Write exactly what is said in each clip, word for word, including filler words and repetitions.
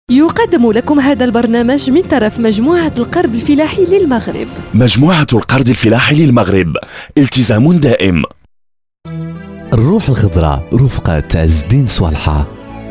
يقدم لكم هذا البرنامج من طرف مجموعة القرض الفلاحي للمغرب. مجموعة القرض الفلاحي للمغرب، التزام دائم. الروح الخضراء رفقة عز الدين صالحة.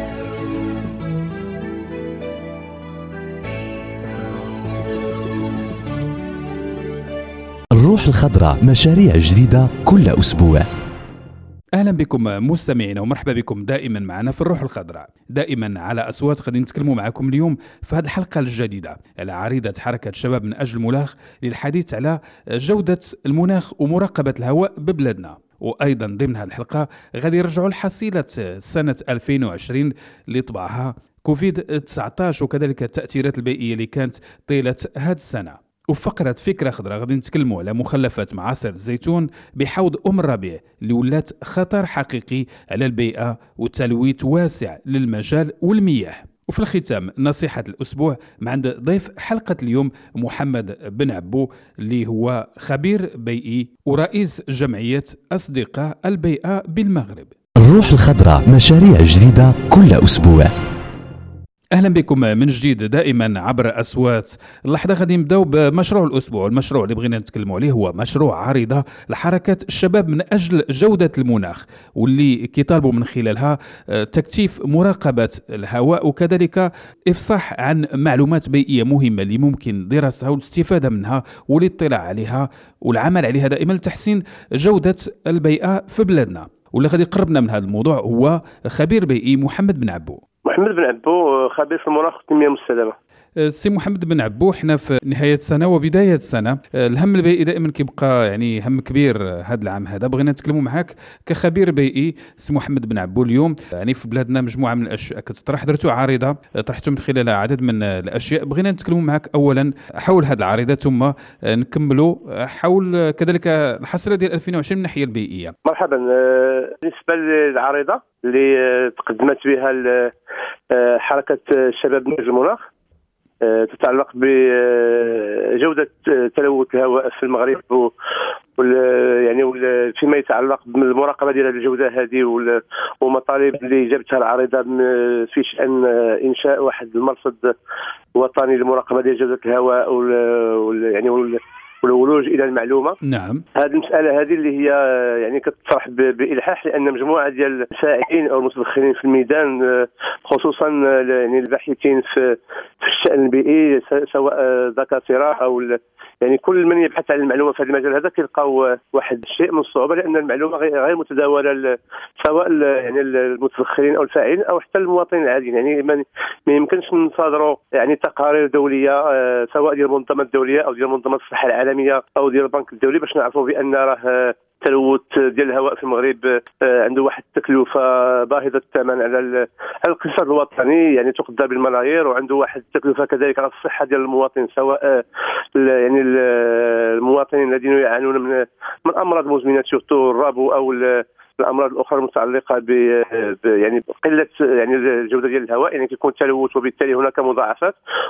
الروح الخضراء، مشاريع جديدة كل أسبوع. اهلا بكم مستمعينا ومرحبا بكم دائما معنا في الروح الخضراء، دائما على اصوات غادي نتكلموا معكم اليوم في هذه الحلقه الجديده على عريضه حركه شباب من اجل المناخ للحديث على جوده المناخ ومراقبه الهواء ببلادنا. وايضا ضمن هذه الحلقه غادي نرجعوا لحصيله سنه ألفين وعشرين اللي طبعها كوفيد تسعة عشر وكذلك التاثيرات البيئيه اللي كانت طيله هذه السنه. وفقرة فكرة خضراء غادي نتكلموا على مخلفات معاصر الزيتون بحوض أم الربيع اللي ولات خطر حقيقي على البيئة وتلويث واسع للمجال والمياه. وفي الختام نصيحة الأسبوع مع عند ضيف حلقة اليوم محمد بن عبو اللي هو خبير بيئي ورئيس جمعية أصدقاء البيئة بالمغرب. الروح الخضراء، مشاريع جديدة كل أسبوع. اهلا بكم من جديد دائما عبر اصوات اللحظه. غادي نبداو بمشروع الاسبوع. المشروع اللي بغينا نتكلموا عليه هو مشروع عريضه لحركه الشباب من اجل جوده المناخ، واللي كيطالبوا من خلالها تكثيف مراقبه الهواء وكذلك افصاح عن معلومات بيئيه مهمه اللي ممكن دراستها والاستفاده منها والاطلاع عليها والعمل عليها دائما لتحسين جوده البيئه في بلادنا. واللي غادي يقربنا من هذا الموضوع هو خبير بيئي محمد بن عبو. محمد بن عبو خبير في المناخ والتنميه المستدامه. سي محمد بن عبو، احنا في نهايه السنه وبدايه السنه، الهم البيئي دائما كيبقى يعني هم كبير هذا العام هذا. بغينا نتكلموا معاك كخبير بيئي سي محمد بن عبو. اليوم يعني في بلادنا مجموعه من الاشياء كتطرح، درتوا عريضه طرحتوا من خلالها عدد من الاشياء. بغينا نتكلموا معاك اولا حول هذه العريضه ثم نكملوا حول كذلك الحصيله ديال ألفين وعشرين من الناحيه البيئيه. مرحبا. بالنسبه للعريضه اللي تقدمت بها حركه الشباب من اجل المناخ تتعلق بجودة تلوث الهواء في المغرب يعني فيما يتعلق بالمراقبة ديال الجودة هذه ومطالب اللي جابتها العريضة في شأن إنشاء واحد المرصد وطني للمراقبة ديال جودة الهواء وال يعني وال والولوج الى المعلومه. نعم. هذه المساله هذه اللي هي يعني كتطرح بالالحاح، لان مجموعه ديال الفاعلين او المتدخلين في الميدان خصوصا يعني الباحثين في في الشان البيئي سواء دكاتره او يعني كل من يبحث عن المعلومه في هذا المجال هذا كيلقاو واحد الشيء من الصعوبه، لان المعلومه غير متداوله سواء يعني المتدخلين او الفاعلين او حتى المواطنين العاديين. يعني ما يمكنش نصادروا يعني تقارير دوليه سواء ديال المنظمه الدوليه او ديال منظمه الصحه العالميه او ديال البنك الدولي باش نعرفوا بان راه التلوث ديال الهواء في المغرب عنده واحد التكلفه باهظه الثمن على الاقتصاد الوطني، يعني تقدر بالملايير، وعنده واحد التكلفه كذلك على الصحه ديال المواطن، سواء يعني المواطنين الذين يعانون من من امراض مزمنه سورتو الربو او الامراض الاخرى المتعلقه ب يعني قله يعني جوده ديال الهواء، يعني كيكون تلوث وبالتالي هناك مضاعفات،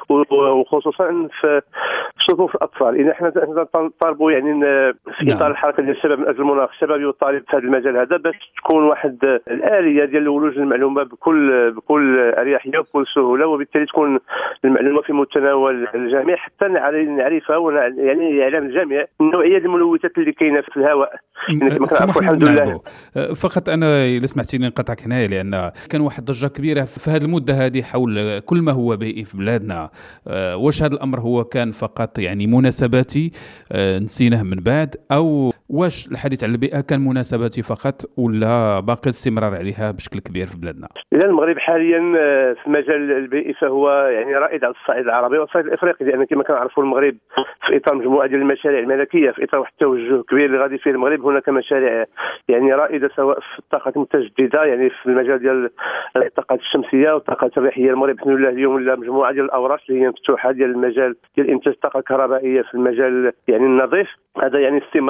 وخصوصا في صفوف الاطفال. اذا احنا نطالبوا يعني في اطار الحركه ديال الشباب من اجل المناخ، الشباب يطالب في هذا المجال هذا باش تكون واحد الاليه ديال الولوج للمعلومه بكل بكل اريحيه وبكل سهوله، وبالتالي تكون المعلومه في متناول الجميع حتى نعرفها يعني يعلم الجميع النوعيه الملوثات اللي كاينه في الهواء. يعني كما كنعرفوا الحمد لله. فقط انا الا سمحتيني نقطعك هنا، لان كان واحد ضجه كبيره في هذه المده هذه حول كل ما هو بيئي في بلادنا. واش هذا الامر هو كان فقط يعني مناسباتي نسيناه من بعد، او واش الحديث عن البيئه كان مناسباتي فقط ولا باقي الاستمرار عليها بشكل كبير في بلادنا؟ اذا المغرب حاليا في المجال البيئي فهو يعني رائد على الصعيد العربي والصعيد الافريقي، لان كما كنعرفوا المغرب في اطار مجموعه ديال المشاريع الملكيه، في اطار واحد التوجه كبير اللي غادي فيه المغرب. هناك مشاريع يعني رائده سواء في الطاقات المتجدده، يعني في المجال ديال الطاقات الشمسيه والطاقات الريحيه. المغرب باذن الله اليوم ولا مجموعه ديال الاوراش اللي هي مفتوحه ديال المجال ديال انتاج الطاقه الكهربائيه في المجال يعني النظيف. هذا يعني استمرار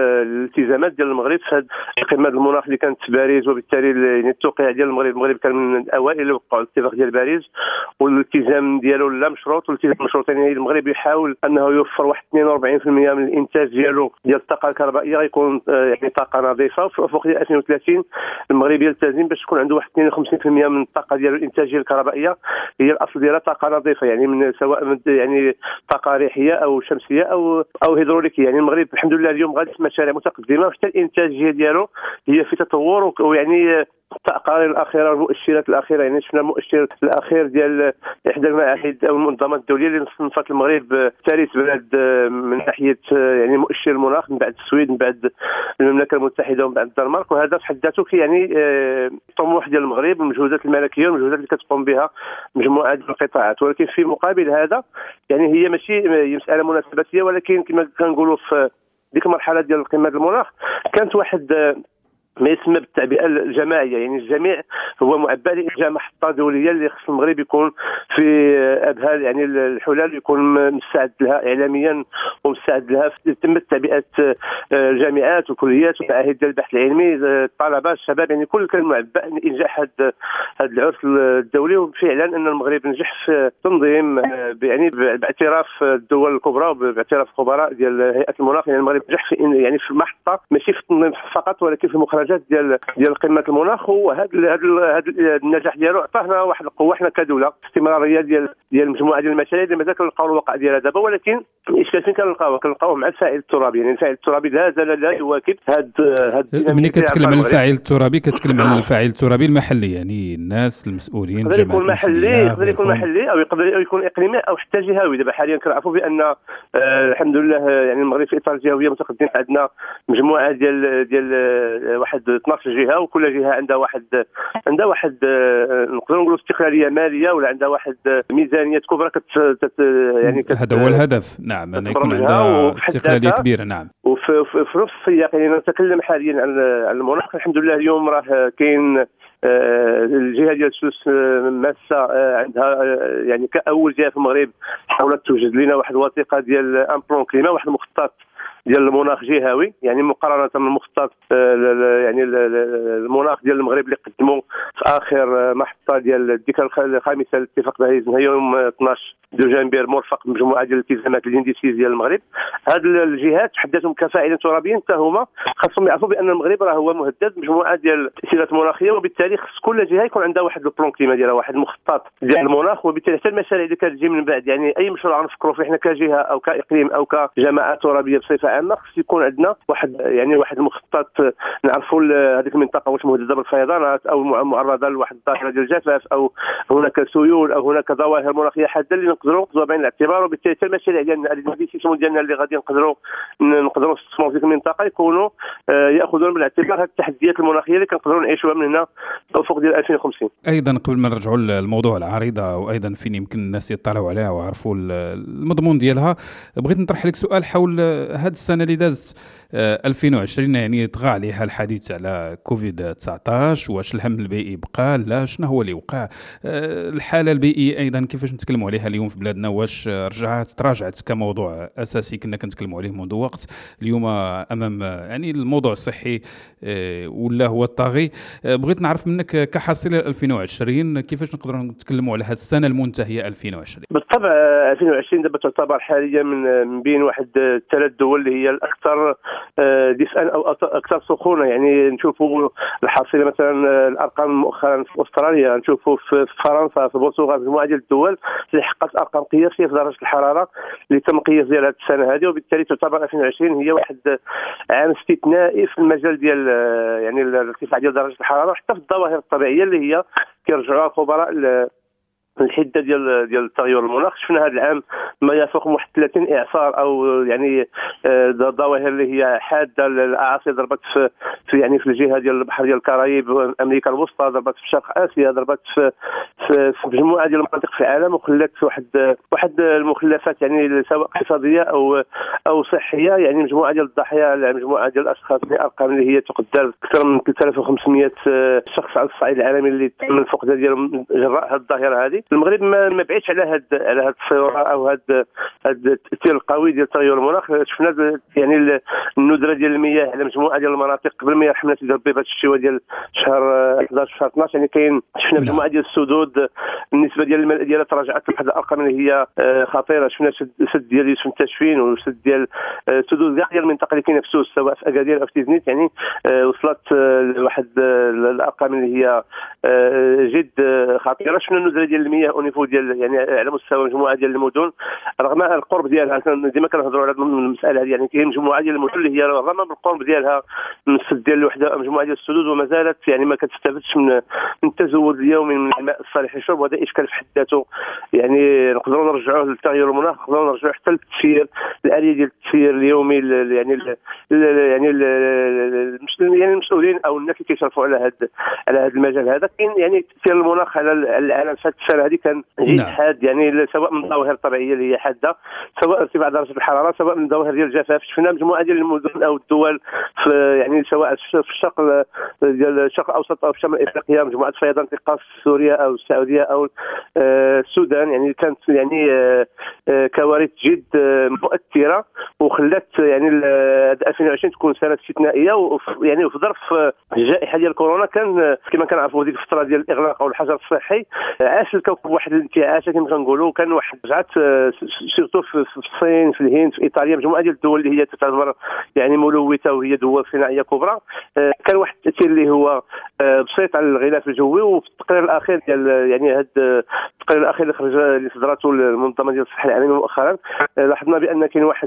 الالتزامات ديال المغرب في هذه القمه المناخ اللي كانت في باريس، وبالتالي يعني التوقيع ديال المغرب المغرب كان من الاوائل اللي وقعوا الاتفاق ديال باريس، والالتزام ديالو لا مشروط. والالتزام مشروط يعني المغرب يحاول انه يوفر واحد اثنين وأربعين بالمئة من الانتاج ديالو ديال الطاقه الكهربائيه يكون يعني طاقه نظيفه. وفي الافق ديال ألفين وثلاثين المغرب يلتزم باش تكون عنده واحد اثنين وخمسين بالمئة من الطاقه ديالو الانتاجيه الكهربائيه هي الاصل ديالها طاقه نظيفه، يعني من سواء من يعني طاقه ريحيه او شمسيه او او هيدروليكيه. يعني المغرب الحمد لله اليوم غادي في مشاريع متقدمه، وحتى الانتاجيه ديالو هي في تطور. ويعني التقارير الاخيره والمؤشرات الاخيره، يعني شفنا المؤشر الاخير ديال احدى المعاهد او المنظمات الدوليه اللي صنفت المغرب ثالث بلد من ناحيه يعني مؤشر المناخ من بعد السويد، من بعد المملكه المتحده، ومن بعد الدنمارك. وهذا في حد ذاته يعني الطموح ديال المغرب والمجهودات الملكيه والمجهودات اللي كتقوم بها مجموعه من القطاعات. ولكن في مقابل هذا يعني هي ماشي مساله مناسباتيه، ولكن كما كنقولوا في ديك المرحله ديال القمه المناخ كانت واحد ما يسمى بالتعبئه الجماعيه، يعني الجميع هو معبأ لإنشاء محطه دوليه اللي خص المغرب يكون في ابها يعني الحلال، يكون مستعد لها اعلاميا ومستعد لها. تم تعبئه الجامعات والكليات والمعاهد ديال البحث العلمي، الطلبه الشباب، يعني كل كان معبأ لانجاح هذا هذا العرس الدولي. وفعلا ان المغرب نجح في تنظيم يعني باعتراف الدول الكبرى وباعتراف الخبراء ديال هيئه المناخ، يعني المغرب نجح في يعني في المحطه ماشي في التنظيم فقط ولكن في المخرجات ديال ديال قمه المناخ. وهذا هذا النجاح ديالو عطانا واحد القوه حنا كدوله، استمراريه ديال ديال مجموعه ديال المشاريع اللي مازال كنلقاو الواقع ديالها دابا. ولكن الاشكال فين كنلقاوه كنلقاوه مع الفاعل الترابي، يعني الفاعل الترابي لا زال لا يواكب هذا هذا. ملي كتكلم على الفاعل الترابي كتكلم على الفاعل الترابي المحلي، يعني الناس المسؤولين، يقدر يكون محلي يقدر يكون محلي او يقدر يكون اقليمي او حتى جهوي. دابا حاليا كنعرفوا بان آه الحمد لله يعني المغرب في اطار الجهويه متقدم، عندنا مجموعه ديال ديال آه واحد اثناش جهه، وكل جهه عندها واحد عندها واحد آه نقدروا نقولوا استقلاليه ماليه، ولا عندها واحد ميزانيه كبرى كت, كت يعني كت هذا هو الهدف. نعم، ان يكون عندها استقلاليه كبيره. نعم. وفي في نفس السياق يعني نتكلم حاليا عن المناخ. الحمد لله اليوم راه كاين آه الجهه ديال سوس آه ماسه آه عندها آه يعني كاول جهه في المغرب حاولت توجد لنا واحد الوثيقه ديال ان بلون كليما، واحد المخطط ديال المناخ جهوي، يعني مقارنه بالمخطط آه يعني المناخ ديال المغرب اللي قدموا في اخر محطه ديال الذكرى الخامسه لاتفاق باريس هي يوم اثناش دجنبر مرفق بمجموعه ديال الالتزامات الانديسيز ديال المغرب. هذه الجهات حدثهم كفاعلين ترابيين حتى هما خاصهم يعرفوا بان المغرب راه هو مهدد بمجموعه ديال التاثيرات المناخيه، وبالتالي خص كل جهه يكون عندها واحد البلون كليما ديالها، واحد المخطط ديال المناخ. وبالتالي حتى المشاريع اللي كتجي من بعد، يعني اي مشروع غنفكروا فيه حنا كجهه او كاقليم او كجماعه ترابيه بصفه عامه، خص يكون عندنا واحد يعني واحد المخطط نعرفوا هذيك المنطقه واش مهدده بالفيضانات او معرضه لواحد الظاهره ديال الجفاف او هناك سيول او هناك ظواهر مناخيه حاده اللي نقدروا ناخذوها بعين الاعتبار. وبالتالي حتى المشاريع ديالنا الانفستيسيون ديالنا اللي غادي نقدروا نقدروا نستثمروا في المنطقه يكونوا ياخذون بالاعتبار هذه التحديات المناخيه اللي كنقدروا نعيشوها من هنا الافق ديال ألفين وخمسين. ايضا قبل ما نرجعوا للموضوع العريضه وايضا فين يمكن الناس يطلعوا عليها ويعرفوا المضمون ديالها، بغيت نطرح لك سؤال حول هذه السنه اللي دازت ألفين وعشرين، يعني طغى عليها الحديث على كوفيد تسعطاش. واش الهم البيئي بقى؟ لا، شنو هو اللي وقع؟ الحاله البيئيه ايضا كيفاش نتكلموا عليها اليوم في بلادنا؟ واش رجعت تراجعت كموضوع اساسي كنا كنتكلموا عليه منذ وقت؟ اليوم امام يعني الموضوع الصحي ولا هو الطاغي. بغيت نعرف منك كحصيله ألفين وعشرين كيفاش نقدروا نتكلموا على هذه السنه المنتهيه ألفين وعشرين. بالطبع ألفين وعشرين دابا تعتبر حاليا من بين واحد ثلاث دول اللي هي الاكثر دفئا او اكثر سخونه. يعني نشوفوا الحصيله مثلا الارقام مؤخرا في استراليا، نشوفوا في فرنسا، في البرتغال، في مجموعه ديال الدول اللي حققت ارقام قياسيه في درجه الحراره اللي تم قياس ديال هذه السنه هذه. وبالتالي تعتبر ألفين وعشرين هي واحد عام استثنائي في المجال ديال يعني الارتفاع ديال درجه الحراره، وحتى في الظواهر الطبيعيه اللي هي كيرجعوها الخبراء الحده ديال ديال التغير المناخ. شفنا هذا العام ما يفوق واحد ثلاثين اعصار او يعني ظواهر اللي هي حاده. الاعاصير ضربت في, في يعني في الجهه ديال البحر ديال الكاريب، امريكا الوسطى، ضربت في شرق اسيا، ضربت في في, في مجموعه ديال المناطق في العالم، وخلات واحد واحد المخلفات يعني سواء اقتصاديه او او صحيه، يعني مجموعه ديال الضحايا، مجموعه ديال الاشخاص، ارقام اللي هي تقدر اكثر من ثلاثة آلاف وخمسمائة شخص على الصعيد العالمي اللي تم الفقدان ديالهم جراء هذه الظاهره هذه. المغربي. المغرب ما, ما بعيدش على هاد على هاد الصيوره او هاد هاد التاثير القوي ديال تغير المناخ. شفنا يعني الندره ديال المياه على مجموعه ديال المناطق قبل ما يرحمنا سيدي ربي بهذا الشتوى ديال شهر احد عشر شهر اثناش. يعني كاين شفنا مجموعه ديال السدود النسبه ديال الماء ديالها تراجعت لواحد الارقام اللي هي خطيره. شفنا سد ديال يوسف التشفين وسد ديال سدود كاع ديال المنطقه اللي كاينه في سوس سواء في اكادير او في تيزنيت، يعني وصلت لواحد الارقام اللي هي جد خطيره. شفنا النزله ديال المياه او نيفو ديال يعني على مستوى مجموعه ديال المدن رغم القرب ديالها. ديما كنهضروا على المساله هذه، يعني كاين مجموعه ديال المدن اللي هي رغم بالقرب ديالها من السد ديال الوحده مجموعه ديال السدود وما زالت يعني ما كتستافدش من من التزود اليومي من الماء الصالح للشرب، وهذا اشكال في حد ذاته. يعني نقدروا نرجعوه للتغير المناخ، نقدروا نرجعوه حتى للتسيير الاليه ديال التسيير اليومي يعني ال يعني ال يعني المسؤولين او الناس اللي كيشرفوا على هذا على هذا المجال هذا. كاين يعني تاثير المناخ على العالم في هذه السنه هذه كان جد حاد، يعني سواء من الظواهر الطبيعيه اللي هي حاده، سواء ارتفاع درجه الحراره، سواء من ظواهر ديال الجفاف. شفنا مجموعه ديال المدن او الدول في يعني سواء في الشرق ديال الشرق الاوسط او في شمال افريقيا، مجموعه فيضان في قاف سوريا او السعوديه او السودان، يعني كانت يعني كوارث جد مؤثره وخلات يعني ألفين وعشرين تكون سنه استثنائيه. يعني في ظرف الجائحه ديال كورونا كان كما كنعرفوا ديك الفتره ديال الاغلاق او الحجر الصحي عاش الكوكب واحد الانتعاش كما كنقولوا. كان واحد رجعت سيرتو في الصين في الهند في ايطاليا مجموعه ديال الدول اللي هي تعتبر يعني ملوثه وهي دول صناعيه كبرى. كان واحد التاثير اللي هو بسيط على الغلاف الجوي. وفي التقرير الاخير ديال يعني هذا التقرير الاخير اللي خرج اللي صدرته المنظمه ديال الصحه العالميه مؤخرا لاحظنا بان كاين واحد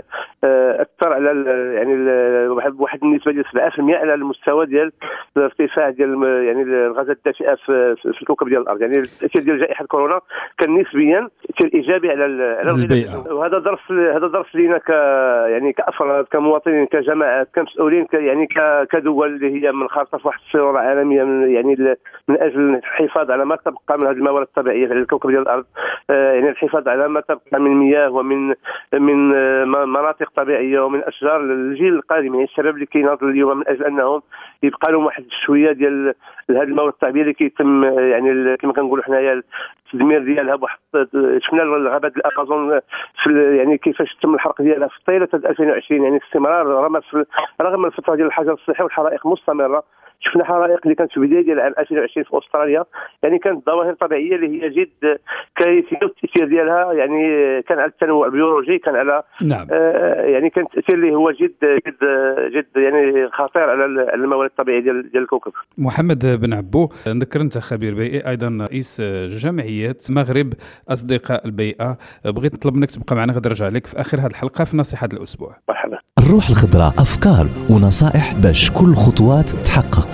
اثر على يعني واحد النسبه ديال سبعة بالمئة على المستوى ديال الارتفاع ديال يعني الغازات الدافئه في, في الكوكب ديال الارض. يعني التاثير ديال جائحه كورونا كان نسبيا تاثير ايجابي على على البيئه. وهذا درس هذا درس لينا ك يعني كافراد كمواطنين كجماعات كمسؤولين ك يعني كدول اللي هي منخرطه في واحد الصوره عالميه من يعني من اجل الحفاظ على ما تبقى من هذه الموارد الطبيعيه على الكوكب ديال الارض. يعني الحفاظ على ما تبقى من مياه ومن من مناطق طبيعيه ومن اشجار للجيل القادم. يعني الشباب اللي كيناضل اليوم من اجل انهم يبقى لهم واحد شويه ديال هذه الموارد الطبيعيه اللي كيتم يعني كما كنقولوا حنايا التدمير ديالها بواحد. شفنا الغابات الامازون في يعني كيفاش تم الحرق ديالها في طيله ألفين وعشرين، يعني استمرار رغم رغم الفتره ديال الحجر الصحي والحرائق مستمره. شفنا حرائق اللي كانت في البدايه ديال عام ألفين وعشرين في استراليا، يعني كانت ظواهر طبيعيه اللي هي جد كيفيه التاثير ديالها يعني كان على التنوع البيولوجي، كان على نعم آه يعني كان التاثير اللي هو جد جد جد يعني خطير على الموارد الطبيعيه ديال ديال الكوكب. محمد بن عبو، نذكر انت خبير بيئي ايضا رئيس جمعيه مغرب اصدقاء البيئه، بغيت نطلب منك تبقى معنا غادي نرجع لك في اخر هذه الحلقه في نصيحه الاسبوع. مرحبا. الروح الخضراء، افكار ونصائح باش كل خطوات تحقق.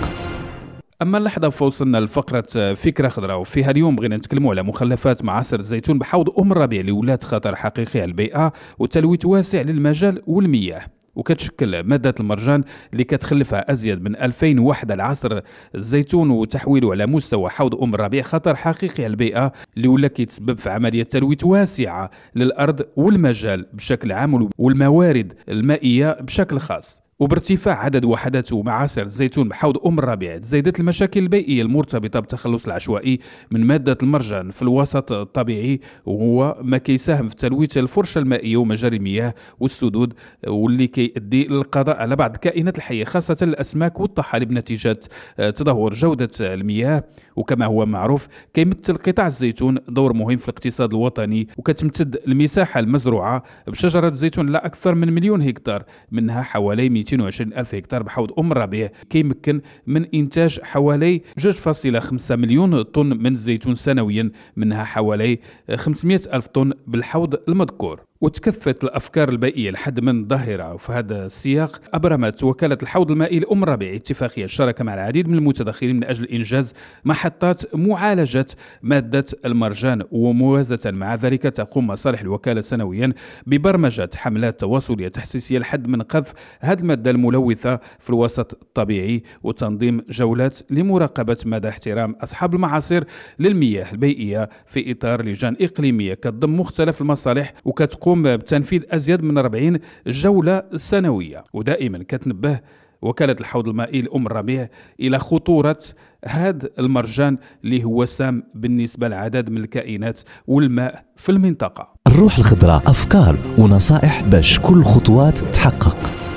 أما اللحظة فوصلنا لفقرة فكرة خضراء، وفيها اليوم بغينا نتكلموا على مخلفات معاصر الزيتون بحوض أم الربيع اللي ولات خطر حقيقي على البيئة وتلويث واسع للمجال والمياه. وكتشكل مادة المرجان اللي كتخلفها أزيد من ألفين وحدة العصر الزيتون وتحويله على مستوى حوض أم الربيع خطر حقيقي على البيئة اللي ولا كيتسبب في عملية تلويث واسعة للأرض والمجال بشكل عام والموارد المائية بشكل خاص. وبارتفاع عدد وحدات ومعاصر الزيتون بحوض أم الربيع تزايدت المشاكل البيئية المرتبطة بالتخلص العشوائي من مادة المرجان في الوسط الطبيعي، وهو ما كيساهم في تلويث الفرشة المائية ومجاري المياه والسدود، واللي كيؤدي للقضاء على بعض الكائنات الحية خاصة الأسماك والطحالب نتيجة تدهور جودة المياه. وكما هو معروف كيمثل قطاع الزيتون دور مهم في الاقتصاد الوطني، وكتمتد المساحة المزروعة بشجرة الزيتون لا أكثر من مليون هكتار، منها حوالي مئتين وعشرين ألف هكتار بحوض أم الربيع كيمكن من إنتاج حوالي اثنين فاصلة خمسة مليون طن من الزيتون سنويا، منها حوالي خمسمئة ألف طن بالحوض المذكور. وتكثفت الأفكار البيئية لحد من ظاهرة. وفي هذا السياق أبرمت وكالة الحوض المائي لأم الربيع اتفاقية شراكة مع العديد من المتدخلين من أجل إنجاز محطات معالجة مادة المرجان. وموازة مع ذلك تقوم مصالح الوكالة سنويا ببرمجة حملات تواصلية تحسيسية لحد من قذف هذه المادة الملوثة في الوسط الطبيعي، وتنظيم جولات لمراقبة مدى احترام أصحاب المعاصر للمياه البيئية في إطار لجان إقليمية كتضم مختلف المصالح، وكتقوم بتنفيذ أزيد من أربعين جولة سنوية. ودائما كتنبه وكالة الحوض المائي لأم الربيع إلى خطورة هذا المرجان اللي هو سام بالنسبة لعدد من الكائنات والماء في المنطقة. الروح الخضراء، أفكار ونصائح باش كل خطوات تحقق.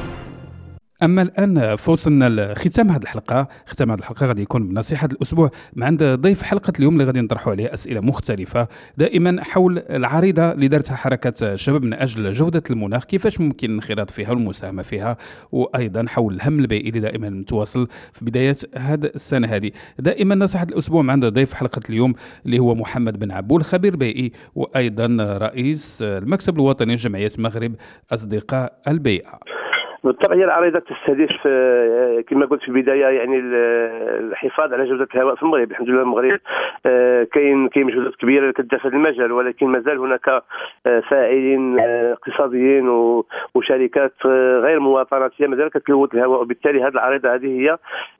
اما الان فوصلنا لختام هذه الحلقه. ختام هذه الحلقه غادي يكون بنصيحه الاسبوع مع عند ضيف حلقه اليوم اللي غادي نطرحوا عليه اسئله مختلفه دائما حول العريضه اللي دارتها حركه الشباب من اجل جوده المناخ، كيفاش ممكن الانخراط فيها والمساهمه فيها، وايضا حول الهم البيئي اللي دائما متواصل في بدايه هذه السنه هذه. دائما نصيحه الاسبوع مع عند ضيف حلقه اليوم اللي هو محمد بن عبول، خبير بيئي وايضا رئيس المكتب الوطني لجمعيه المغرب اصدقاء البيئه. بالطبع هي العريضه تستهدف كما قلت في البدايه يعني الحفاظ على جوده الهواء في المغرب. الحمد لله المغرب كاين كاين مجهودات كبيره كتدار في هذا المجال، ولكن مازال هناك فاعلين اقتصاديين وشركات غير مواطناتيه مازال كتلوث الهواء، وبالتالي هذه العريضه هذه هي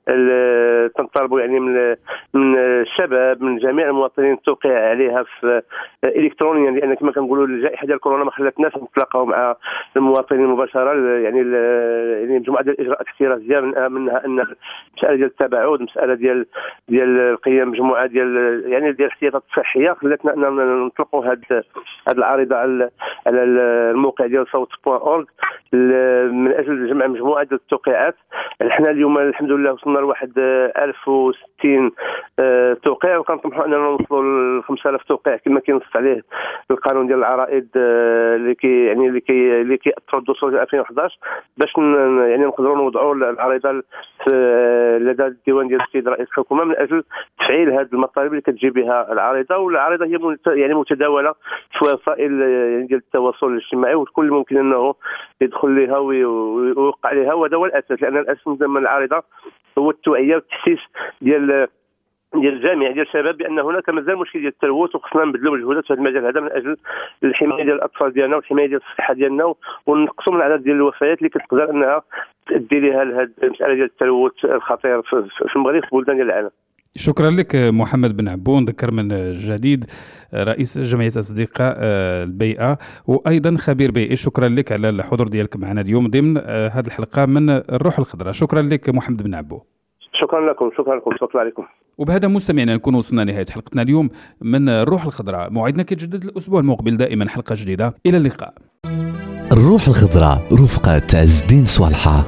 تنطلب يعني من من الشباب من جميع المواطنين التوقيع عليها في الكترونيا، لان كما كنقولوا الجائحه ديال كورونا ما خلاتناش نتلاقاو مع المواطنين مباشره. يعني يعني مجموعه ديال الاجراءات الاحترازيه منها ان مساله ديال التباعد، مساله ديال ديال القيام مجموعه ديال يعني ديال الاحتياطات الصحيه خلاتنا اننا نطلقوا هذه هذه العريضه على على الموقع ديال صوت بوان اورغ من اجل جمع مجموعه ديال التوقيعات. احنا اليوم الحمد لله وصلنا لواحد ألف وستين توقيع، وكنطمحوا اننا نوصلوا ل خمسة آلاف توقيع كما كينص عليه القانون ديال العرائض اللي كي يعني اللي كي اللي كيأثروا الدستور ديال ألفين وأحد عشر باش يعني نقدروا نوضعوا العريضه لدى الديوان ديال السيد رئيس الحكومه من اجل تفعيل هذه المطالب اللي كتجي بها العريضه. والعريضه هي يعني متداوله في وسائل ديال التواصل الاجتماعي، والكل ممكن انه يدخل لها ويوقع عليها، وهذا هو الاساس، لان الاساس من العريضه هو التوعيه والتحسيس ديال ديال الجامعه ديال الشباب بان هناك مازال مشكل ديال التلوث، وخصنا نبذلوا مجهودات في هذا المجال هذا من اجل الحمايه ديال الاطفال ديالنا والحمايه ديال الصحه ديالنا، ونقصوا من العدد ديال الوفيات اللي كتقدر انها تؤدي لها لهذه المساله ديال التلوث الخطير في المغرب في بلدان ديال العالم. شكرا لك محمد بن عبون، نذكر من جديد رئيس جمعيه اصدقاء البيئه وايضا خبير بيئي. شكرا لك على الحضور ديالك معنا اليوم ضمن هذه الحلقه من الروح الخضراء. شكرا لك محمد بن عبون. شكرا لكم. شكرا لكم. شكرا عليكم. وبهذا مستمعينا نكون وصلنا لنهايه حلقتنا اليوم من الروح الخضراء. موعدنا كيتجدد الاسبوع المقبل دائما حلقه جديده. الى اللقاء. الروح الخضراء رفقة عز الدين صالحة.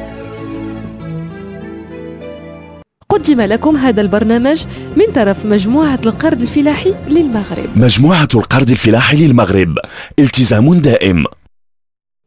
قدم لكم هذا البرنامج من طرف مجموعة القرض الفلاحي للمغرب. مجموعة القرض الفلاحي للمغرب، التزام دائم.